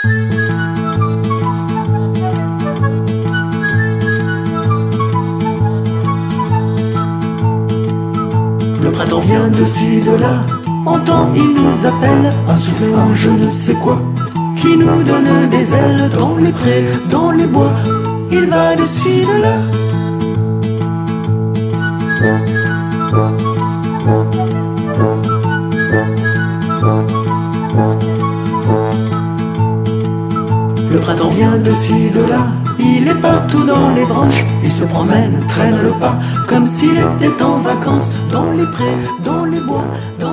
Le printemps vient de ci, de là, entend, il nous appelle, un souffle, un je ne sais quoi, qui nous donne des ailes dans les prés, dans les bois. Il va de ci, de là. Le printemps vient de ci, de là, il est partout dans les branches, il se promène, traîne le pas, comme s'il était en vacances, dans les prés, dans les bois, dans